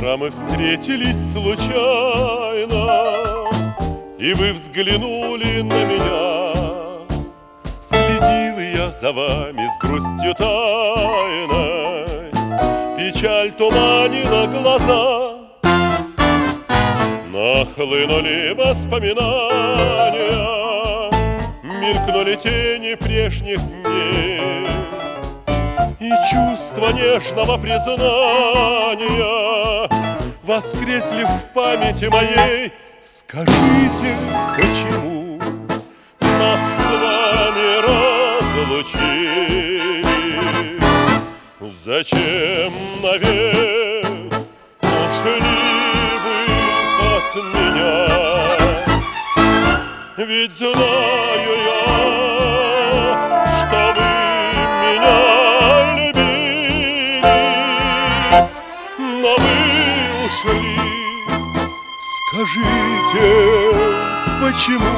Вчера мы встретились случайно, и вы взглянули на меня. Следил я за вами с грустью тайной, печаль туманила глаза. Нахлынули воспоминания, мелькнули тени прежних дней, и чувство нежного признания воскресли в памяти моей. Скажите, почему нас с вами разлучили? Зачем навек ушли вы от меня? Ведь знаю я, что вы меня любили, но вы ушли. Скажите, почему?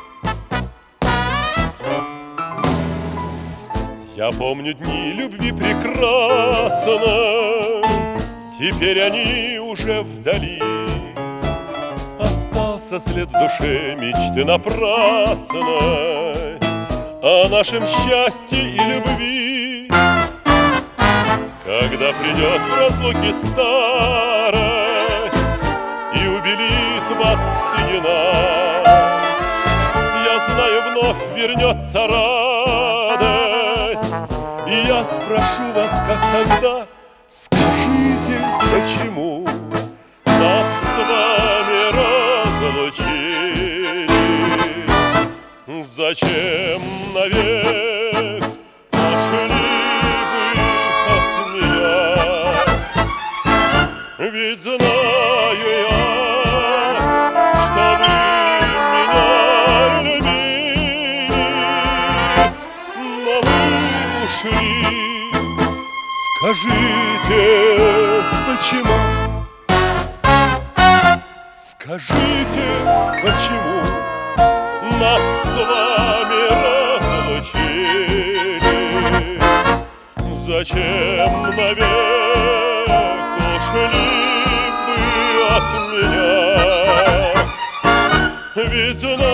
Я помню дни любви прекрасной, теперь они уже вдали. Остался след в душе мечты напрасной о нашем счастье и любви. Когда придет в разлуке старость и убелит вас седина, я знаю, вновь вернется радость, и я спрошу вас, как тогда. Скажите, почему нас с вами разлучили? Зачем навек ушли вы от меня? Ведь знаю я, что вы меня любили, но вы ушли. Скажите, почему? Скажите, почему нас с вами разлучили? Зачем навек ушли вы от меня? Ведь знаю